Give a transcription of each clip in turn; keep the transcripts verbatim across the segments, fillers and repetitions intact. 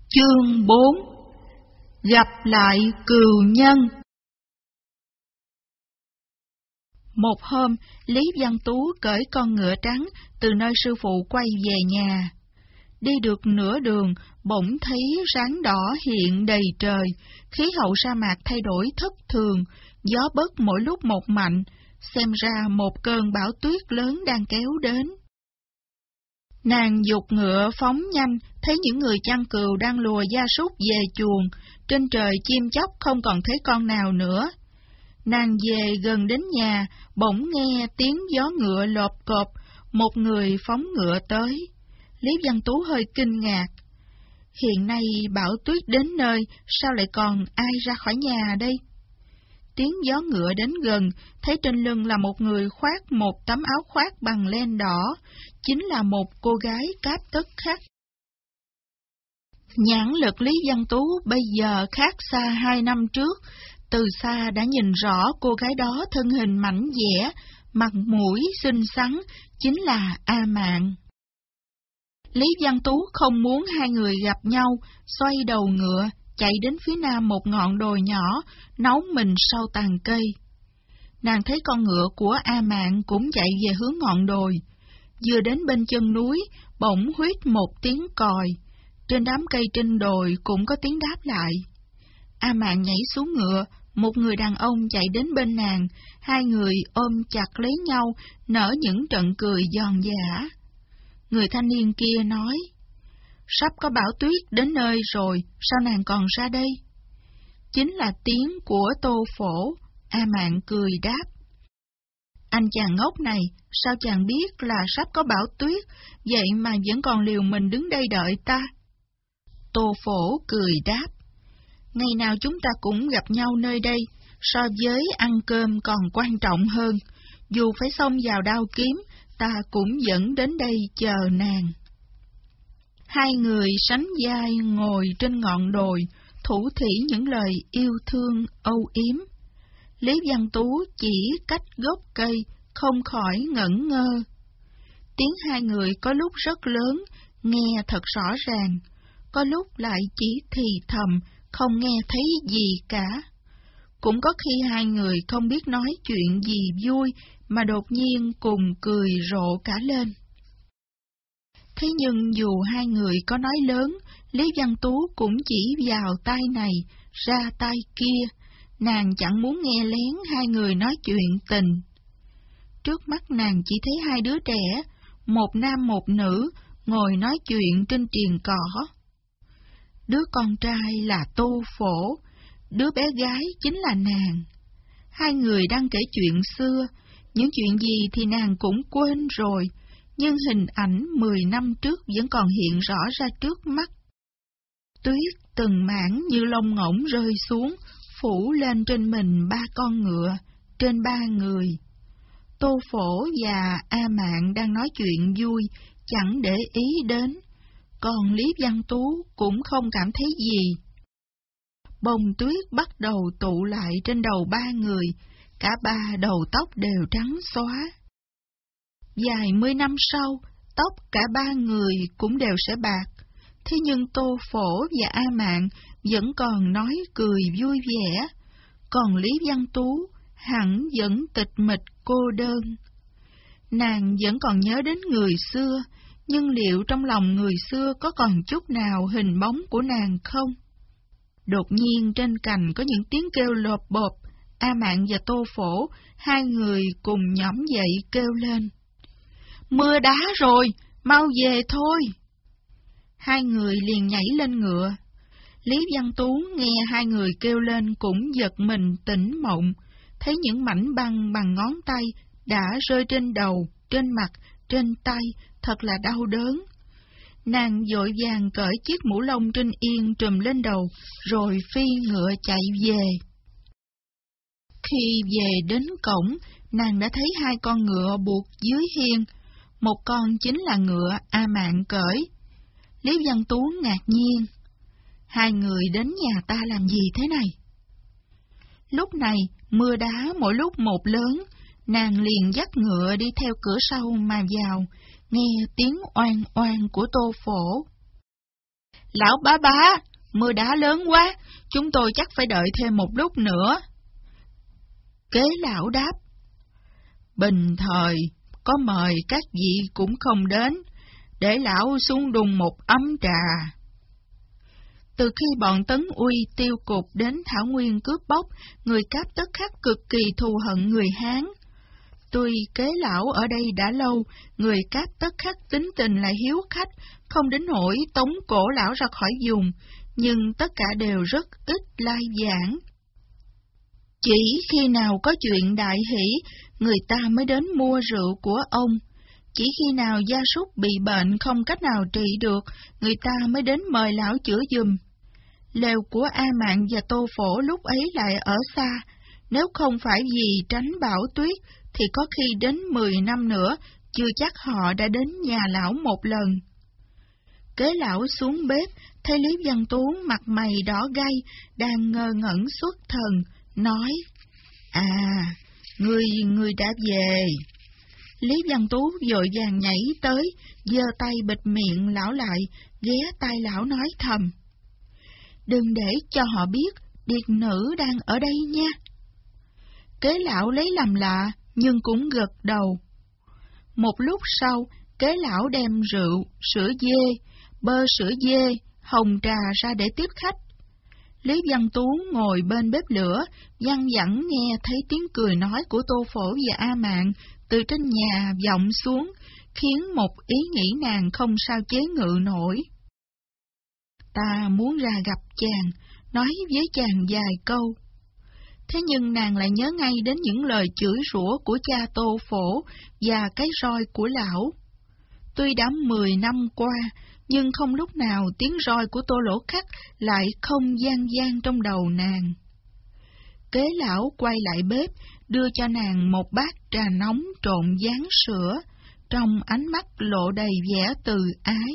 Chương bốn. Gặp lại cừu nhân. Một hôm, Lý Văn Tú cởi con ngựa trắng từ nơi sư phụ quay về nhà. Đi được nửa đường, bỗng thấy ráng đỏ hiện đầy trời, khí hậu sa mạc thay đổi thất thường, gió bấc mỗi lúc một mạnh, xem ra một cơn bão tuyết lớn đang kéo đến. Nàng giục ngựa phóng nhanh, thấy những người chăn cừu đang lùa gia súc về chuồng, trên trời chim chóc không còn thấy con nào nữa. Nàng về gần đến nhà, bỗng nghe tiếng gió ngựa lộp cộp, một người phóng ngựa tới. Lý Văn Tú hơi kinh ngạc. Hiện nay bão tuyết đến nơi, sao lại còn ai ra khỏi nhà đây? Tiếng gió ngựa đến gần, thấy trên lưng là một người khoác một tấm áo khoác bằng len đỏ, chính là một cô gái cáp tất khách. Nhãn lực Lý Văn Tú bây giờ khác xa hai năm trước, từ xa đã nhìn rõ cô gái đó thân hình mảnh dẻ, mặt mũi xinh xắn, chính là A Mạn. Lý Văn Tú không muốn hai người gặp nhau, xoay đầu ngựa, chạy đến phía nam một ngọn đồi nhỏ, nấu mình sau tàn cây. Nàng thấy con ngựa của A Mạn cũng chạy về hướng ngọn đồi. Vừa đến bên chân núi, bỗng huýt một tiếng còi. Trên đám cây trên đồi cũng có tiếng đáp lại. A Mạn nhảy xuống ngựa, một người đàn ông chạy đến bên nàng, hai người ôm chặt lấy nhau, nở những trận cười giòn giã. Người thanh niên kia nói, sắp có bão tuyết đến nơi rồi, sao nàng còn ra đây? Chính là tiếng của Tô Phổ. A Mạn cười đáp, anh chàng ngốc này, sao chàng biết là sắp có bão tuyết, vậy mà vẫn còn liều mình đứng đây đợi ta? Tô Phổ cười đáp, ngày nào chúng ta cũng gặp nhau nơi đây, so với ăn cơm còn quan trọng hơn, dù phải xông vào đao kiếm, ta cũng vẫn đến đây chờ nàng. Hai người sánh vai ngồi trên ngọn đồi, thủ thỉ những lời yêu thương âu yếm. Lý Văn Tú chỉ cách gốc cây, không khỏi ngẩn ngơ. Tiếng hai người có lúc rất lớn, nghe thật rõ ràng, có lúc lại chỉ thì thầm, không nghe thấy gì cả. Cũng có khi hai người không biết nói chuyện gì vui, mà đột nhiên cùng cười rộ cả lên. Thế nhưng dù hai người có nói lớn, Lý Văn Tú cũng chỉ vào tai này, ra tai kia, nàng chẳng muốn nghe lén hai người nói chuyện tình. Trước mắt nàng chỉ thấy hai đứa trẻ, một nam một nữ, ngồi nói chuyện trên triền cỏ. Đứa con trai là Tô Phổ, đứa bé gái chính là nàng. Hai người đang kể chuyện xưa, những chuyện gì thì nàng cũng quên rồi, nhưng hình ảnh mười năm trước vẫn còn hiện rõ ra trước mắt. Tuyết từng mảng như lông ngỗng rơi xuống, phủ lên trên mình ba con ngựa, trên ba người. Tô Phổ và A Mạn đang nói chuyện vui, chẳng để ý đến, còn Lý Văn Tú cũng không cảm thấy gì. Bông tuyết bắt đầu tụ lại trên đầu ba người, cả ba đầu tóc đều trắng xóa. Vài mươi năm sau, tóc cả ba người cũng đều sẽ bạc, thế nhưng Tô Phổ và A Mạn vẫn còn nói cười vui vẻ, còn Lý Văn Tú hẳn vẫn tịch mịch cô đơn. Nàng vẫn còn nhớ đến người xưa, nhưng liệu trong lòng người xưa có còn chút nào hình bóng của nàng không? Đột nhiên trên cành có những tiếng kêu lộp bộp, A Mạn và Tô Phổ, hai người cùng nhõm dậy kêu lên. Mưa đá rồi, mau về thôi. Hai người liền nhảy lên ngựa. Lý Văn Tú nghe hai người kêu lên cũng giật mình tỉnh mộng, thấy những mảnh băng bằng ngón tay đã rơi trên đầu, trên mặt, trên tay, thật là đau đớn. Nàng vội vàng cởi chiếc mũ lông trên yên trùm lên đầu, rồi phi ngựa chạy về. Khi về đến cổng, nàng đã thấy hai con ngựa buộc dưới hiên, một con chính là ngựa A Mạn cởi. Lý Văn Tú ngạc nhiên, hai người đến nhà ta làm gì thế này? Lúc này, mưa đá mỗi lúc một lớn, nàng liền dắt ngựa đi theo cửa sau mà vào, nghe tiếng oan oan của Tô Phổ. Lão bá bá, mưa đá lớn quá, chúng tôi chắc phải đợi thêm một lúc nữa. Kế lão đáp, bình thời, có mời các vị cũng không đến, để lão xuống đun một ấm trà. Từ khi bọn Tấn Uy tiêu cục đến Thảo Nguyên cướp bóc, người Cáp Tất Khắc cực kỳ thù hận người Hán. Tuy Kế lão ở đây đã lâu, người Cáp Tất Khắc tính tình lại hiếu khách, không đến nỗi tống cổ lão ra khỏi vùng, nhưng tất cả đều rất ít lai vãng. Chỉ khi nào có chuyện đại hỷ, người ta mới đến mua rượu của ông. Chỉ khi nào gia súc bị bệnh không cách nào trị được, người ta mới đến mời lão chữa giùm. Lều của A Mạn và Tô Phổ lúc ấy lại ở xa, nếu không phải vì tránh bão tuyết, thì có khi đến mười năm nữa, chưa chắc họ đã đến nhà lão một lần. Kế lão xuống bếp, thấy Lý Văn Tú mặt mày đỏ gay, đang ngơ ngẩn xuất thần, nói, à, ngươi, ngươi đã về. Lý Văn Tú vội vàng nhảy tới, giơ tay bịt miệng lão lại, ghé tai lão nói thầm, đừng để cho họ biết điệt nữ đang ở đây nha. Kế lão lấy làm lạ, nhưng cũng gật đầu. Một lúc sau, kế lão đem rượu, sữa dê, bơ sữa dê, hồng trà ra để tiếp khách. Lý Văn Tú ngồi bên bếp lửa, văng vẳng nghe thấy tiếng cười nói của Tô Phổ và A Mạn từ trên nhà vọng xuống, khiến một ý nghĩ nàng không sao chế ngự nổi. Ta muốn ra gặp chàng, nói với chàng vài câu. Thế nhưng nàng lại nhớ ngay đến những lời chửi rủa của cha Tô Phổ và cái roi của lão. Tuy đã mười năm qua, nhưng không lúc nào tiếng roi của Tô Lỗ Khắc lại không vang vang trong đầu nàng. Kế lão quay lại bếp, đưa cho nàng một bát trà nóng trộn gián sữa, trong ánh mắt lộ đầy vẻ từ ái.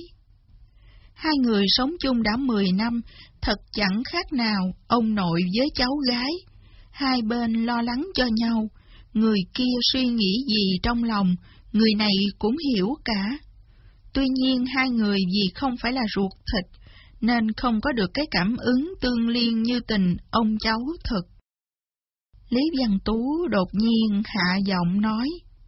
Hai người sống chung đã mười năm, thật chẳng khác nào ông nội với cháu gái. Hai bên lo lắng cho nhau, người kia suy nghĩ gì trong lòng, người này cũng hiểu cả. Tuy nhiên hai người vì không phải là ruột thịt, nên không có được cái cảm ứng tương liên như tình ông cháu thực. Lý Văn Tú đột nhiên hạ giọng nói,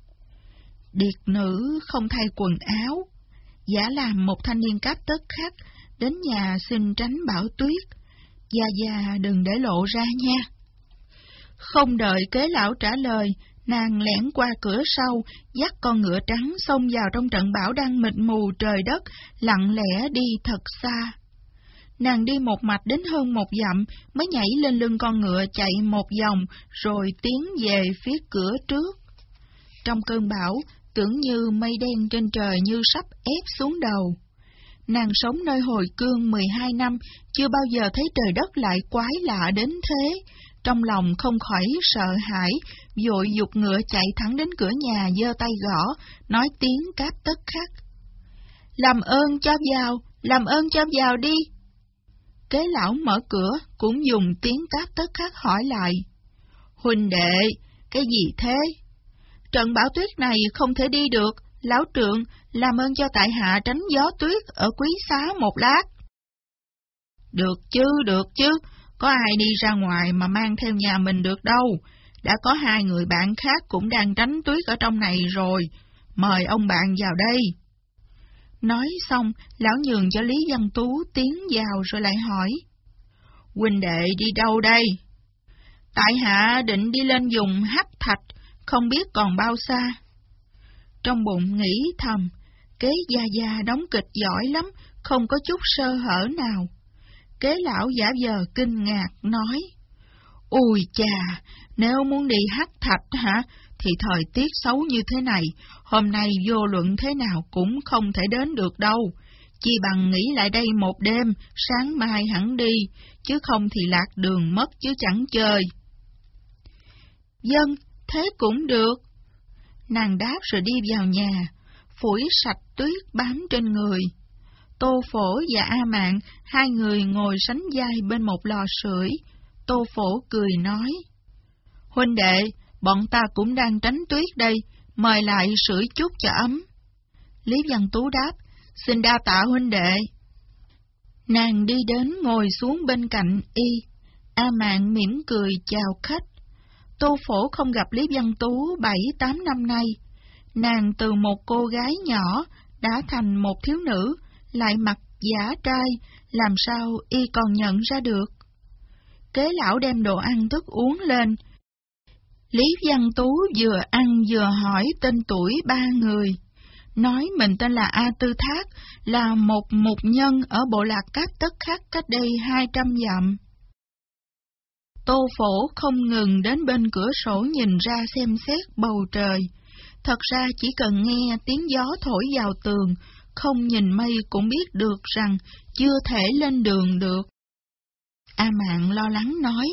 điệt nữ không thay quần áo, giả làm một thanh niên Cáp Tất Khắc, đến nhà xin tránh bão tuyết, gia gia đừng để lộ ra nha. Không đợi kế lão trả lời, nàng lẻn qua cửa sau, dắt con ngựa trắng xông vào trong trận bão đang mịt mù trời đất, lặng lẽ đi thật xa. Nàng đi một mạch đến hơn một dặm, mới nhảy lên lưng con ngựa chạy một vòng, rồi tiến về phía cửa trước. Trong cơn bão, tưởng như mây đen trên trời như sắp ép xuống đầu. Nàng sống nơi hồi cương mười hai năm, chưa bao giờ thấy trời đất lại quái lạ đến thế. Trong lòng không khỏi sợ hãi, vội giục ngựa chạy thẳng đến cửa nhà, giơ tay gõ, nói tiếng Cáp Tất Khắc. Làm ơn cho vào, làm ơn cho vào đi. Kế lão mở cửa, cũng dùng tiếng Cáp Tất Khắc hỏi lại. Huynh đệ, cái gì thế? Trận bão tuyết này không thể đi được, lão trượng, làm ơn cho tại hạ tránh gió tuyết ở Quý Xá một lát. Được chứ, được chứ. Có ai đi ra ngoài mà mang theo nhà mình được đâu. Đã có hai người bạn khác cũng đang tránh tuyết ở trong này rồi. Mời ông bạn vào đây. Nói xong, lão nhường cho Lý Văn Tú tiến vào rồi lại hỏi. Huynh đệ đi đâu đây? Tại hạ định đi lên vùng Hắc Thạch, không biết còn bao xa. Trong bụng nghĩ thầm, Kế gia gia đóng kịch giỏi lắm, không có chút sơ hở nào. Kế lão giả vờ kinh ngạc nói, ui chà, nếu muốn đi Hắc Thạch hả, thì thời tiết xấu như thế này, hôm nay vô luận thế nào cũng không thể đến được đâu. Chỉ bằng nghỉ lại đây một đêm, sáng mai hẳn đi, chứ không thì lạc đường mất chứ chẳng chơi. Dân, thế cũng được. Nàng đáp rồi đi vào nhà, phủi sạch tuyết bám trên người. Tô Phổ và A Mạn, hai người ngồi sánh vai bên một lò sưởi. Tô Phổ cười nói, huynh đệ, bọn ta cũng đang tránh tuyết đây, mời lại sưởi chút cho ấm. Lý Văn Tú đáp, xin đa tạ huynh đệ. Nàng đi đến ngồi xuống bên cạnh y. A Mạn mỉm cười chào khách. Tô Phổ không gặp Lý Văn Tú bảy tám năm nay. Nàng từ một cô gái nhỏ đã thành một thiếu nữ, lại mặt giả trai, làm sao y còn nhận ra được. Kế lão đem đồ ăn thức uống lên. Lý Văn Tú vừa ăn vừa hỏi tên tuổi ba người. Nói mình tên là A Tư Thác, là một mục nhân ở bộ lạc Cáp Tất Khắc cách đây hai trăm dặm. Tô Phổ không ngừng đến bên cửa sổ nhìn ra xem xét bầu trời. Thật ra chỉ cần nghe tiếng gió thổi vào tường, không nhìn mây cũng biết được rằng chưa thể lên đường được. A Mạn lo lắng nói: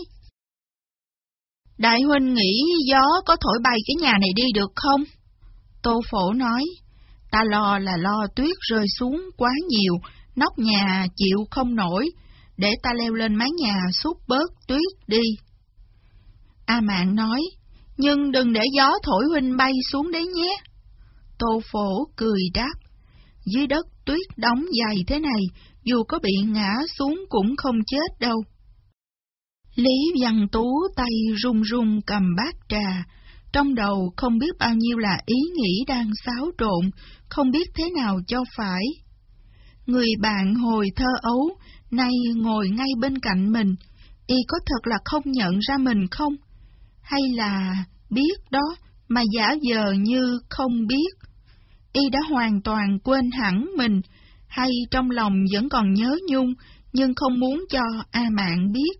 Đại huynh nghĩ gió có thổi bay cái nhà này đi được không? Tô Phổ nói: Ta lo là lo tuyết rơi xuống quá nhiều, nóc nhà chịu không nổi, để ta leo lên mái nhà xúc bớt tuyết đi. A Mạn nói: Nhưng đừng để gió thổi huynh bay xuống đấy nhé. Tô Phổ cười đáp: Dưới đất tuyết đóng dày thế này, dù có bị ngã xuống cũng không chết đâu. Lý Văn Tú tay run run cầm bát trà, trong đầu không biết bao nhiêu là ý nghĩ đang xáo trộn, không biết thế nào cho phải. Người bạn hồi thơ ấu, nay ngồi ngay bên cạnh mình, y có thật là không nhận ra mình không? Hay là biết đó, mà giả vờ như không biết? Y đã hoàn toàn quên hẳn mình, hay trong lòng vẫn còn nhớ nhung, nhưng không muốn cho A Mạn biết?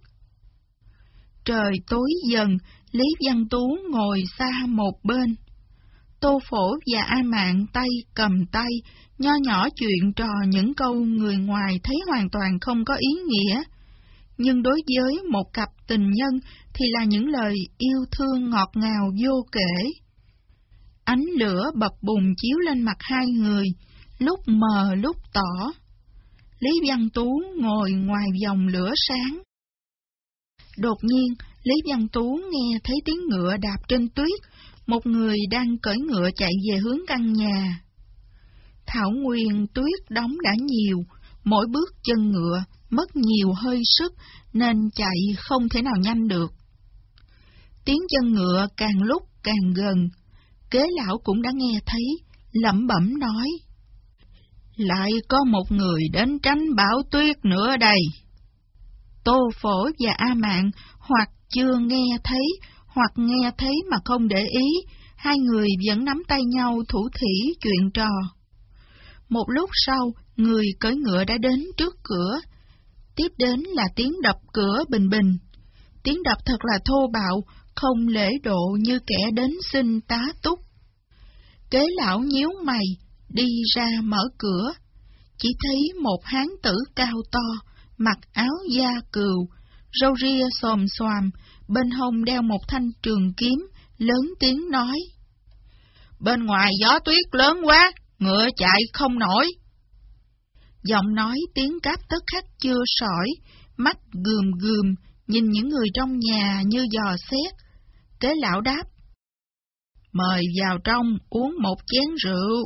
Trời tối dần, Lý Văn Tú ngồi xa một bên. Tô Phổ và A Mạn tay cầm tay, nho nhỏ chuyện trò những câu người ngoài thấy hoàn toàn không có ý nghĩa. Nhưng đối với một cặp tình nhân thì là những lời yêu thương ngọt ngào vô kể. Ánh lửa bập bùng chiếu lên mặt hai người, lúc mờ lúc tỏ. Lý Văn Tú ngồi ngoài vòng lửa sáng. Đột nhiên, Lý Văn Tú nghe thấy tiếng ngựa đạp trên tuyết, một người đang cưỡi ngựa chạy về hướng căn nhà. Thảo nguyên tuyết đóng đã nhiều, mỗi bước chân ngựa mất nhiều hơi sức nên chạy không thể nào nhanh được. Tiếng chân ngựa càng lúc càng gần, Kế lão cũng đã nghe thấy, lẩm bẩm nói: Lại có một người đến tránh bão tuyết nữa đây. Tô Phổ và A Mạn hoặc chưa nghe thấy, hoặc nghe thấy mà không để ý, hai người vẫn nắm tay nhau thủ thỉ chuyện trò. Một lúc sau, người cưỡi ngựa đã đến trước cửa. Tiếp đến là tiếng đập cửa bình bình. Tiếng đập thật là thô bạo, không lễ độ như kẻ đến xin tá túc. Kế lão nhíu mày, đi ra mở cửa. Chỉ thấy một hán tử cao to, mặc áo da cừu, râu ria xồm xoàm, bên hông đeo một thanh trường kiếm, lớn tiếng nói: Bên ngoài gió tuyết lớn quá, ngựa chạy không nổi. Giọng nói tiếng Cáp Tất Khắc chưa sỏi, mắt gườm gườm, nhìn những người trong nhà như dò xét. Kế lão đáp: Mời vào trong uống một chén rượu.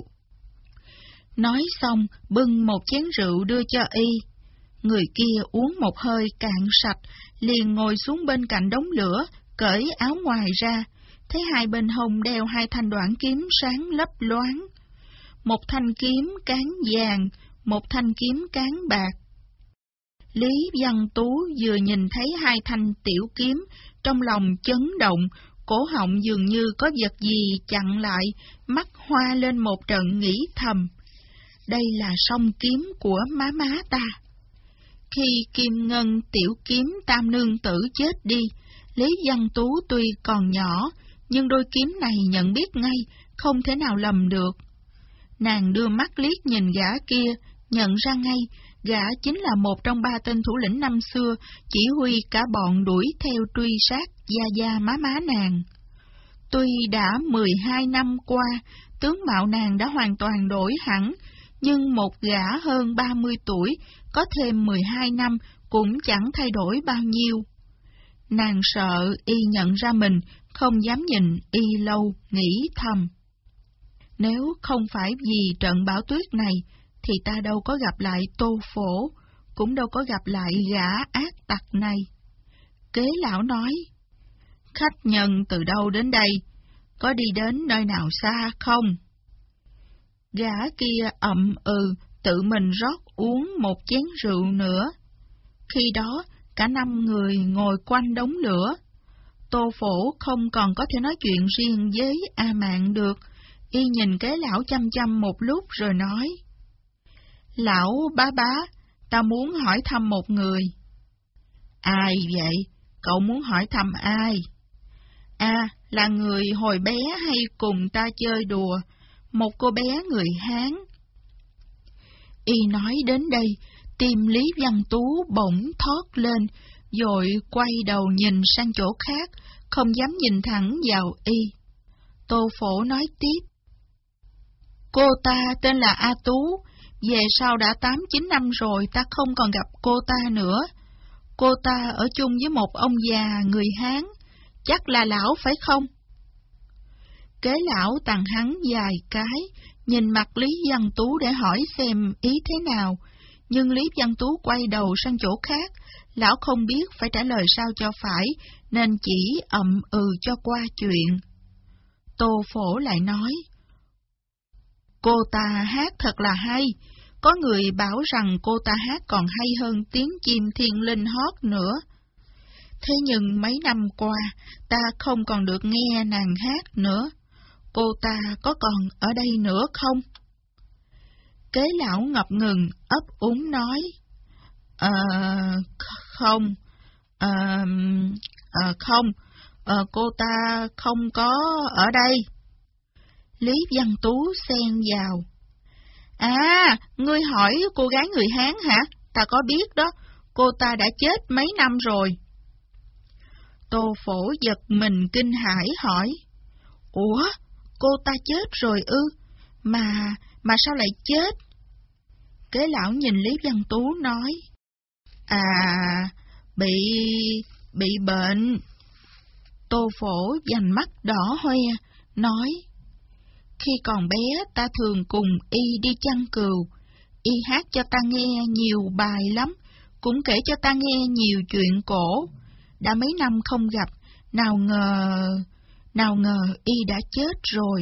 Nói xong, bưng một chén rượu đưa cho y. Người kia uống một hơi cạn sạch, liền ngồi xuống bên cạnh đống lửa, cởi áo ngoài ra, thấy hai bên hông đeo hai thanh đoạn kiếm sáng lấp loáng. Một thanh kiếm cán vàng, một thanh kiếm cán bạc. Lý Văn Tú vừa nhìn thấy hai thanh tiểu kiếm, trong lòng chấn động, cổ họng dường như có vật gì chặn lại, mắt hoa lên một trận nghĩ thầm: Đây là song kiếm của má má ta. Khi Kim Ngân tiểu kiếm tam nương tử chết đi, Lý Văn Tú tuy còn nhỏ, nhưng đôi kiếm này nhận biết ngay, không thể nào lầm được. Nàng đưa mắt liếc nhìn gã kia, nhận ra ngay, gã chính là một trong ba tên thủ lĩnh năm xưa, chỉ huy cả bọn đuổi theo truy sát gia gia má má nàng. Tuy đã mười hai năm qua, tướng mạo nàng đã hoàn toàn đổi hẳn, nhưng một gã hơn ba mươi tuổi, có thêm mười hai năm cũng chẳng thay đổi bao nhiêu. Nàng sợ y nhận ra mình, không dám nhìn y lâu, nghĩ thầm: Nếu không phải vì trận bão tuyết này, thì ta đâu có gặp lại Tô Phổ, cũng đâu có gặp lại gã ác tặc này. Kế lão nói, khách nhân từ đâu đến đây, có đi đến nơi nào xa không? Gã kia ậm ừ, tự mình rót uống một chén rượu nữa. Khi đó, cả năm người ngồi quanh đống lửa. Tô Phổ không còn có thể nói chuyện riêng với A Mạn được, y nhìn Kế lão chăm chăm một lúc rồi nói, lão bá bá, ta muốn hỏi thăm một người. Ai vậy? Cậu muốn hỏi thăm ai? À, là người hồi bé hay cùng ta chơi đùa, một cô bé người Hán. Y nói đến đây, tim Lý Văn Tú bỗng thoát lên, rồi quay đầu nhìn sang chỗ khác, không dám nhìn thẳng vào y. Tô Phổ nói tiếp, cô ta tên là A Tú, về sau đã tám chín năm rồi ta không còn gặp cô ta nữa. Cô ta ở chung với một ông già người Hán, chắc là lão phải không? Kế lão tằng hắn vài cái, nhìn mặt Lý Văn Tú để hỏi xem ý thế nào, nhưng Lý Văn Tú quay đầu sang chỗ khác, lão không biết phải trả lời sao cho phải, nên chỉ ậm ừ cho qua chuyện. Tô Phổ lại nói, cô ta hát thật là hay, có người bảo rằng cô ta hát còn hay hơn tiếng chim thiên linh hót nữa. Thế nhưng mấy năm qua, ta không còn được nghe nàng hát nữa. Cô ta có còn ở đây nữa không? Kế lão ngập ngừng, ấp úng nói, Ờ, không, ờ, ờ, không, ờ, cô ta không có ở đây. Lý Văn Tú xen vào, à, ngươi hỏi cô gái người Hán hả? Ta có biết đó, cô ta đã chết mấy năm rồi. Tô Phổ giật mình kinh hãi hỏi, ủa, cô ta chết rồi ư? Mà, mà sao lại chết? Kế lão nhìn Lý Văn Tú nói, à, bị, bị bệnh. Tô Phổ dành mắt đỏ hoe, nói, khi còn bé ta thường cùng y đi chăn cừu, y hát cho ta nghe nhiều bài lắm, cũng kể cho ta nghe nhiều chuyện cổ. Đã mấy năm không gặp, nào ngờ, nào ngờ y đã chết rồi.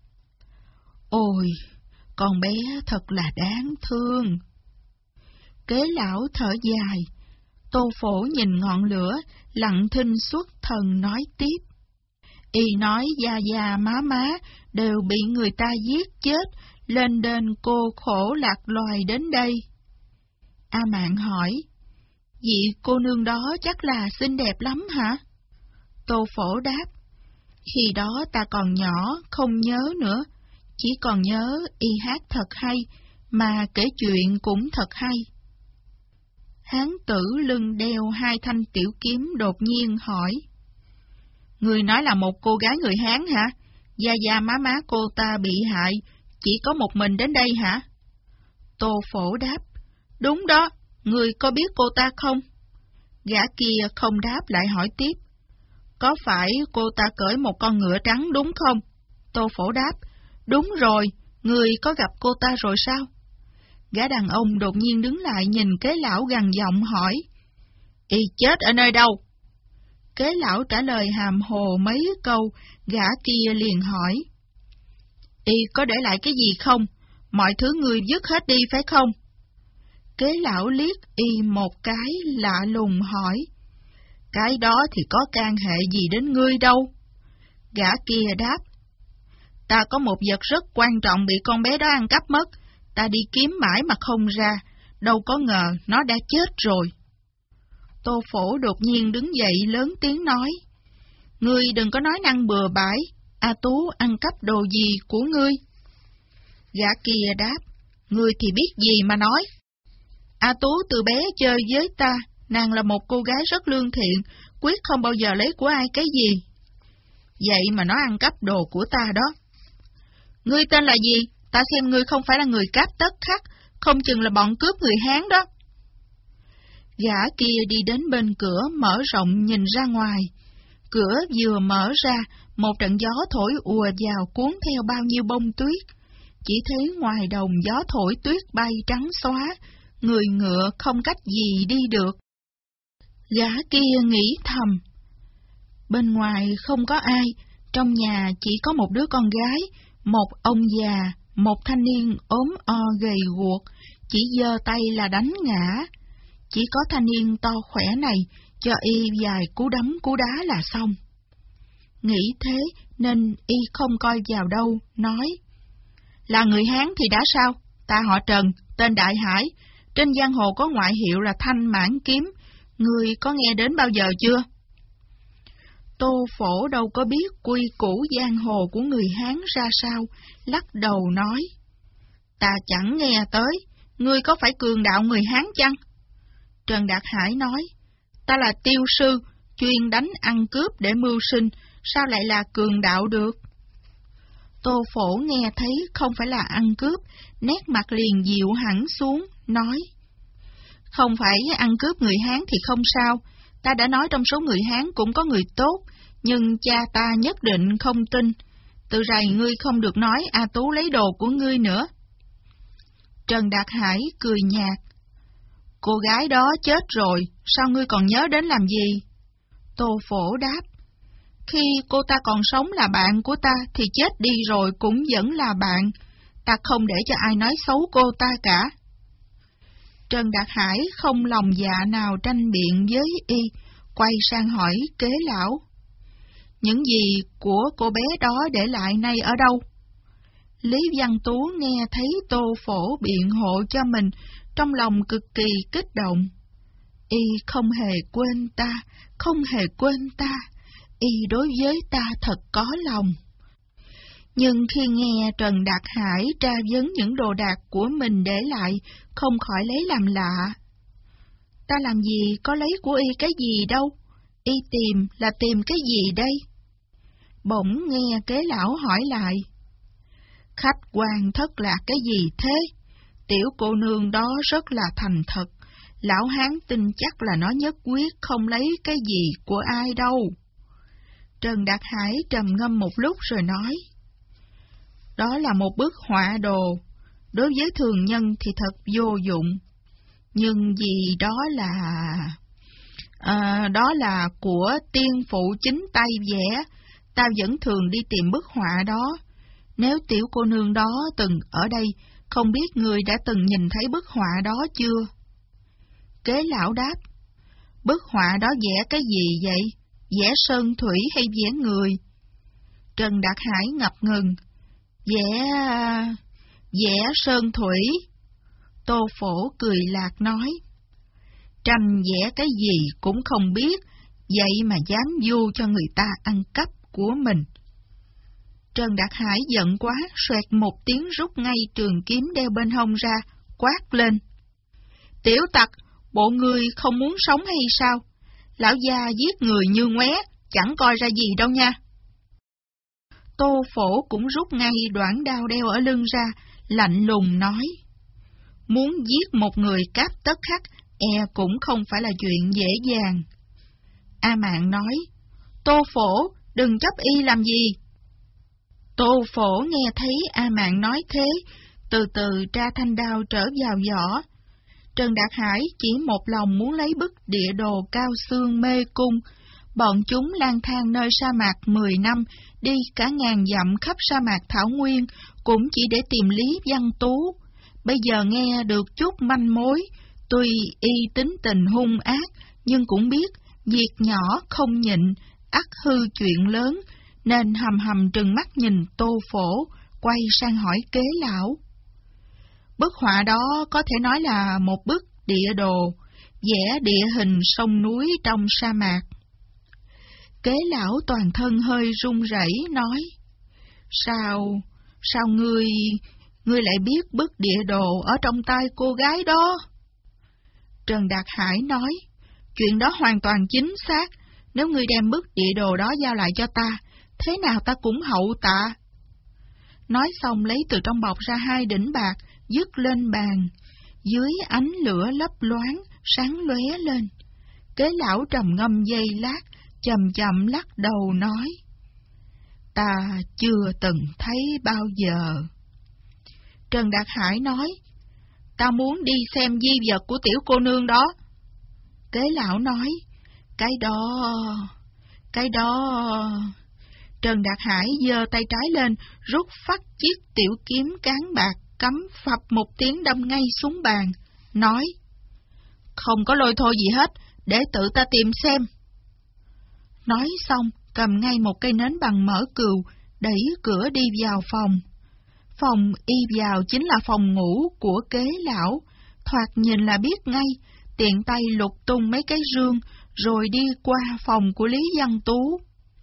Ôi, con bé thật là đáng thương. Kế lão thở dài, Tô Phổ nhìn ngọn lửa, lặng thinh xuất thần nói tiếp. Y nói gia gia má má đều bị người ta giết chết, lên đên cô khổ lạc loài đến đây. A Mạn hỏi, vị cô nương đó chắc là xinh đẹp lắm hả? Tô Phổ đáp, khi đó ta còn nhỏ, không nhớ nữa, chỉ còn nhớ y hát thật hay, mà kể chuyện cũng thật hay. Hán tử lưng đeo hai thanh tiểu kiếm đột nhiên hỏi, người nói là một cô gái người Hán hả? Gia gia má má cô ta bị hại, chỉ có một mình đến đây hả? Tô Phổ đáp, đúng đó, người có biết cô ta không? Gã kia không đáp lại hỏi tiếp, có phải cô ta cởi một con ngựa trắng đúng không? Tô Phổ đáp, đúng rồi, người có gặp cô ta rồi sao? Gã đàn ông đột nhiên đứng lại nhìn Kế lão gằn giọng hỏi, y chết ở nơi đâu? Kế lão trả lời hàm hồ mấy câu, gã kia liền hỏi, y có để lại cái gì không? Mọi thứ người dứt hết đi phải không? Kế lão liếc y một cái lạ lùng hỏi, cái đó thì có can hệ gì đến ngươi đâu? Gã kia đáp, ta có một vật rất quan trọng bị con bé đó ăn cắp mất, ta đi kiếm mãi mà không ra, đâu có ngờ nó đã chết rồi. Tô Phổ đột nhiên đứng dậy lớn tiếng nói, ngươi đừng có nói năng bừa bãi, A Tú ăn cắp đồ gì của ngươi? Gã kia đáp, ngươi thì biết gì mà nói. A Tú từ bé chơi với ta, nàng là một cô gái rất lương thiện, quyết không bao giờ lấy của ai cái gì. Vậy mà nó ăn cắp đồ của ta đó. Ngươi tên là gì? Ta xem ngươi không phải là người cáp tất khắc, không chừng là bọn cướp người Hán đó. Gã kia đi đến bên cửa mở rộng nhìn ra ngoài. Cửa vừa mở ra, một trận gió thổi ùa vào cuốn theo bao nhiêu bông tuyết. Chỉ thấy ngoài đồng gió thổi tuyết bay trắng xóa, người ngựa không cách gì đi được. Gã kia nghĩ thầm. Bên ngoài không có ai, trong nhà chỉ có một đứa con gái, một ông già, một thanh niên ốm o gầy guộc, chỉ giơ tay là đánh ngã. Chỉ có thanh niên to khỏe này, cho y vài cú đấm cú đá là xong. Nghĩ thế nên y không coi vào đâu, nói: Là người Hán thì đã sao? Ta họ Trần, tên Đại Hải, trên giang hồ có ngoại hiệu là Thanh Mãn Kiếm, ngươi có nghe đến bao giờ chưa? Tô Phổ đâu có biết quy củ giang hồ của người Hán ra sao, lắc đầu nói: Ta chẳng nghe tới, ngươi có phải cường đạo người Hán chăng? Trần Đạt Hải nói: Ta là tiêu sư, chuyên đánh ăn cướp để mưu sinh, sao lại là cường đạo được? Tô Phổ nghe thấy không phải là ăn cướp, nét mặt liền dịu hẳn xuống, nói: Không phải ăn cướp người Hán thì không sao, ta đã nói trong số người Hán cũng có người tốt, nhưng cha ta nhất định không tin. Từ rày ngươi không được nói A Tú lấy đồ của ngươi nữa. Trần Đạt Hải cười nhạt: Cô gái đó chết rồi, sao ngươi còn nhớ đến làm gì? Tô Phổ đáp: Khi cô ta còn sống là bạn của ta, thì chết đi rồi cũng vẫn là bạn. Ta không để cho ai nói xấu cô ta cả. Trần Đạt Hải không lòng dạ nào tranh biện với y, quay sang hỏi Kế Lão: Những gì của cô bé đó để lại nay ở đâu? Lý Văn Tú nghe thấy Tô Phổ biện hộ cho mình, trong lòng cực kỳ kích động. Y không hề quên ta, không hề quên ta, y đối với ta thật có lòng. Nhưng khi nghe Trần Đạt Hải tra vấn những đồ đạc của mình để lại, không khỏi lấy làm lạ. Ta làm gì có lấy của y cái gì đâu, y tìm là tìm cái gì đây? Bỗng nghe Kế Lão hỏi lại: Khách quan thất lạc cái gì thế? Tiểu cô nương đó rất là thành thật, lão Hán tin chắc là nó nhất quyết không lấy cái gì của ai đâu. Trần Đạt Hải trầm ngâm một lúc rồi nói: Đó là một bức họa đồ, đối với thường nhân thì thật vô dụng. Nhưng vì đó là... À, đó là của tiên phụ chính tay vẽ, ta vẫn thường đi tìm bức họa đó. Nếu tiểu cô nương đó từng ở đây, không biết người đã từng nhìn thấy bức họa đó chưa? Kế Lão đáp: Bức họa đó vẽ cái gì vậy? Vẽ sơn thủy hay vẽ người? Trần Đạt Hải ngập ngừng: Vẽ... vẽ sơn thủy. Tô Phổ cười lạc nói: Tranh vẽ cái gì cũng không biết, vậy mà dám vu cho người ta ăn cắp của mình. Trần Đạt Hải giận quá, xoẹt một tiếng rút ngay trường kiếm đeo bên hông ra, quát lên: Tiểu tặc, bộ ngươi không muốn sống hay sao? Lão gia giết người như ngoé, chẳng coi ra gì đâu nha. Tô Phổ cũng rút ngay đoạn đao đeo ở lưng ra, lạnh lùng nói: Muốn giết một người cáp tất khắc, e cũng không phải là chuyện dễ dàng. A Mạn nói: Tô Phổ, đừng chấp y làm gì. Tô Phổ nghe thấy A Mạn nói thế, từ từ tra thanh đao trở vào vỏ. Trần Đạt Hải chỉ một lòng muốn lấy bức địa đồ cao xương mê cung. Bọn chúng lang thang nơi sa mạc mười năm, đi cả ngàn dặm khắp sa mạc thảo nguyên, cũng chỉ để tìm Lý Văn Tú. Bây giờ nghe được chút manh mối, tuy y tính tình hung ác, nhưng cũng biết việc nhỏ không nhịn, ắt hư chuyện lớn, nên hầm hầm trừng mắt nhìn Tô Phổ, quay sang hỏi Kế Lão: Bức họa đó có thể nói là một bức địa đồ, vẽ địa hình sông núi trong sa mạc. Kế Lão toàn thân hơi run rẩy nói: Sao, sao ngươi, ngươi lại biết bức địa đồ ở trong tay cô gái đó? Trần Đạt Hải nói: Chuyện đó hoàn toàn chính xác, nếu ngươi đem bức địa đồ đó giao lại cho ta, thế nào ta cũng hậu tạ. Nói xong lấy từ trong bọc ra hai đỉnh bạc, dứt lên bàn, dưới ánh lửa lấp loáng, sáng lóe lên. Kế Lão trầm ngâm giây lát, chậm chậm lắc đầu nói: Ta chưa từng thấy bao giờ. Trần Đạt Hải nói: ta muốn đi xem di vật của tiểu cô nương đó. Kế lão nói, cái đó... cái đó... Trần Đạt Hải giơ tay trái lên, rút phắt chiếc tiểu kiếm cán bạc, cắm phập một tiếng đâm ngay xuống bàn, nói, không có lôi thôi gì hết, để tự ta tìm xem. Nói xong, cầm ngay một cây nến bằng mỡ cừu, đẩy cửa đi vào phòng. Phòng y vào chính là phòng ngủ của Kế lão, thoạt nhìn là biết ngay, tiện tay lục tung mấy cái rương, rồi đi qua phòng của Lý Văn Tú.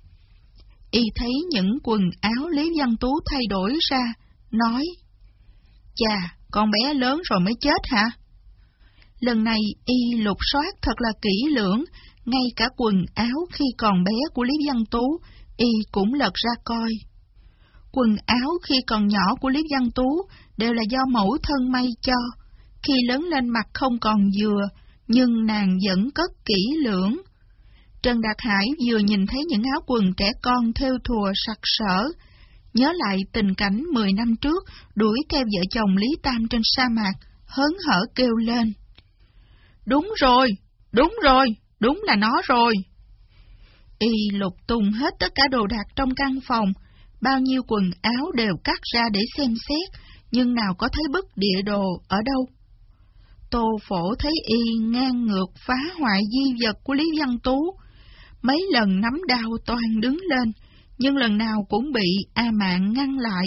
Y thấy những quần áo Lý Văn Tú thay đổi ra, nói, chà, con bé lớn rồi mới chết hả? Lần này Y lục soát thật là kỹ lưỡng, ngay cả quần áo khi còn bé của Lý Văn Tú, Y cũng lật ra coi. Quần áo khi còn nhỏ của Lý Văn Tú đều là do mẫu thân may cho, khi lớn lên mặt không còn vừa, nhưng nàng vẫn cất kỹ lưỡng. Trần Đạt Hải vừa nhìn thấy những áo quần trẻ con thêu thùa sặc sỡ, nhớ lại tình cảnh mười năm trước đuổi theo vợ chồng Lý Tam trên sa mạc, hớn hở kêu lên. Đúng rồi, đúng rồi, đúng là nó rồi. Y lục tung hết tất cả đồ đạc trong căn phòng, bao nhiêu quần áo đều cắt ra để xem xét, nhưng nào có thấy bức địa đồ ở đâu. Tô Phổ thấy Y ngang ngược phá hoại di vật của Lý Văn Tú, mấy lần nắm đao toan đứng lên, nhưng lần nào cũng bị A Mạn ngăn lại.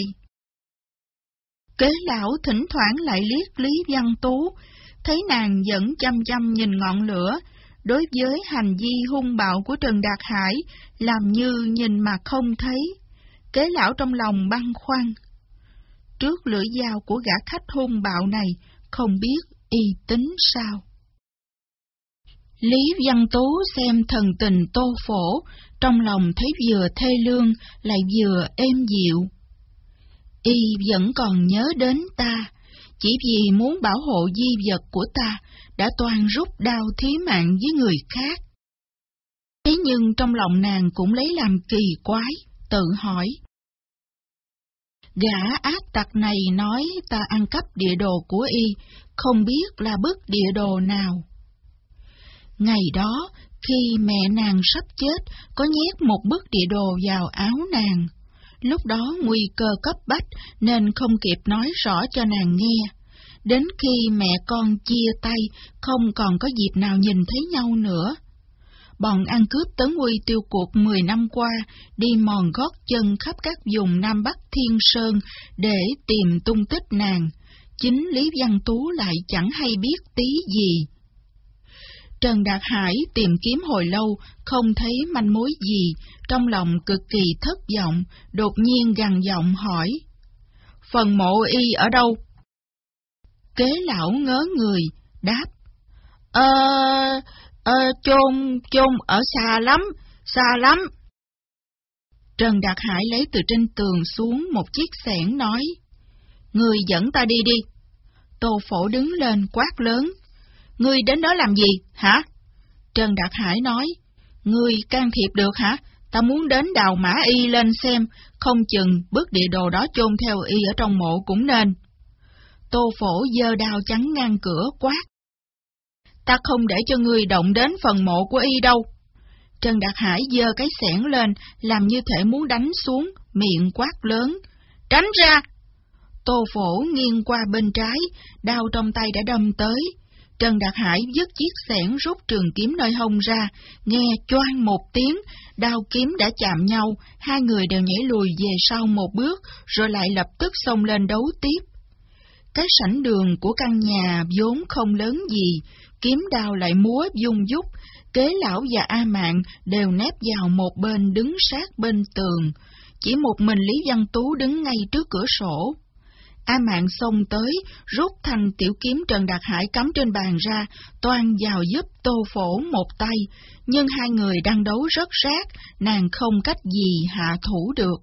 Kế lão thỉnh thoảng lại liếc Lý Văn Tú, thấy nàng vẫn chăm chăm nhìn ngọn lửa, đối với hành vi hung bạo của Trần Đạt Hải, làm như nhìn mà không thấy. Kế lão trong lòng băn khoăn. Trước lưỡi dao của gã khách hung bạo này, không biết Y tính sao. Lý Văn Tú xem thần tình Tô Phổ, trong lòng thấy vừa thê lương, lại vừa êm dịu. Y vẫn còn nhớ đến ta, chỉ vì muốn bảo hộ di vật của ta, đã toan rút đao thí mạng với người khác. Thế nhưng trong lòng nàng cũng lấy làm kỳ quái, tự hỏi. Gã ác tặc này nói ta ăn cắp địa đồ của Y, không biết là bức địa đồ nào. Ngày đó, khi mẹ nàng sắp chết, có nhét một bức địa đồ vào áo nàng. Lúc đó nguy cơ cấp bách nên không kịp nói rõ cho nàng nghe. Đến khi mẹ con chia tay, không còn có dịp nào nhìn thấy nhau nữa. Bọn ăn cướp tấn uy tiêu cuộc mười năm qua, đi mòn gót chân khắp các vùng Nam Bắc Thiên Sơn để tìm tung tích nàng. Chính Lý Văn Tú lại chẳng hay biết tí gì. Trần Đạt Hải tìm kiếm hồi lâu, không thấy manh mối gì, trong lòng cực kỳ thất vọng, đột nhiên gằn giọng hỏi. Phần mộ Y ở đâu? Kế lão ngớ người, đáp. Ờ... Ờ, chôn, chôn ở xa lắm, xa lắm. Trần Đạt Hải lấy từ trên tường xuống một chiếc xẻng nói. Ngươi dẫn ta đi đi. Tô Phổ đứng lên quát lớn. Ngươi đến đó làm gì, hả? Trần Đạt Hải nói. Ngươi can thiệp được hả? Ta muốn đến đào mã Y lên xem, không chừng bức địa đồ đó chôn theo Y ở trong mộ cũng nên. Tô Phổ giơ đao chắn ngang cửa quát. Ta không để cho ngươi động đến phần mộ của Y đâu. Trần Đạt Hải giơ cái xẻng lên, làm như thể muốn đánh xuống, miệng quát lớn. Tránh ra! Tô Phổ nghiêng qua bên trái, đao trong tay đã đâm tới. Trần Đạt Hải vứt chiếc xẻng rút trường kiếm nơi hông ra, nghe choang một tiếng, đao kiếm đã chạm nhau, hai người đều nhảy lùi về sau một bước, rồi lại lập tức xông lên đấu tiếp. Cái sảnh đường của căn nhà vốn không lớn gì, kiếm đao lại múa dung dúc, Kế lão và A Mạn đều nép vào một bên đứng sát bên tường, chỉ một mình Lý Văn Tú đứng ngay trước cửa sổ. A Mạn xông tới, rút thanh tiểu kiếm Trần Đạt Hải cắm trên bàn ra, toan vào giúp Tô Phổ một tay, nhưng hai người đang đấu rất rát, nàng không cách gì hạ thủ được.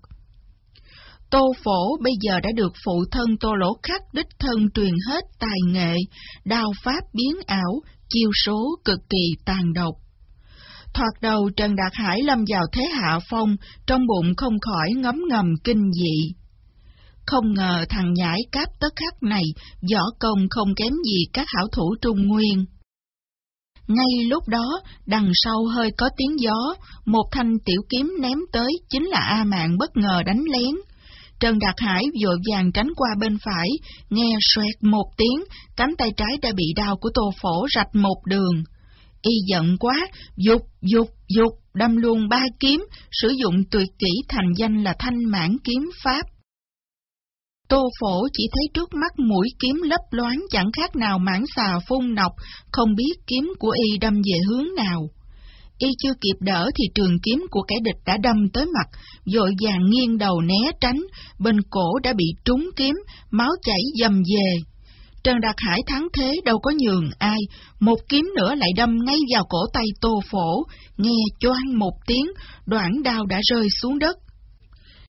Tô Phổ bây giờ đã được phụ thân Tô Lỗ Khắc đích thân truyền hết tài nghệ, đao pháp biến ảo, chiêu số cực kỳ tàn độc. Thoạt đầu Trần Đạt Hải lâm vào thế hạ phong, trong bụng không khỏi ngấm ngầm kinh dị. Không ngờ thằng nhãi Cáp Tất Khắc này võ công không kém gì các hảo thủ Trung Nguyên. Ngay lúc đó, đằng sau hơi có tiếng gió, một thanh tiểu kiếm ném tới, chính là A Mạn bất ngờ đánh lén. Trần Đạt Hải vội vàng tránh qua bên phải, nghe xoẹt một tiếng, cánh tay trái đã bị đao của Tô Phổ rạch một đường. Y giận quá, dục dục dục đâm luôn ba kiếm, sử dụng tuyệt kỹ thành danh là Thanh Mãn Kiếm Pháp. Tô Phổ chỉ thấy trước mắt mũi kiếm lấp loáng chẳng khác nào mãng xà phun nọc, không biết kiếm của y đâm về hướng nào. Y chưa kịp đỡ thì trường kiếm của kẻ địch đã đâm tới mặt, vội vàng nghiêng đầu né tránh, bên cổ đã bị trúng kiếm, máu chảy dầm về. Trần Đạt Hải thắng thế đâu có nhường ai, một kiếm nữa lại đâm ngay vào cổ tay Tô Phổ, nghe choang một tiếng, đoạn đao đã rơi xuống đất.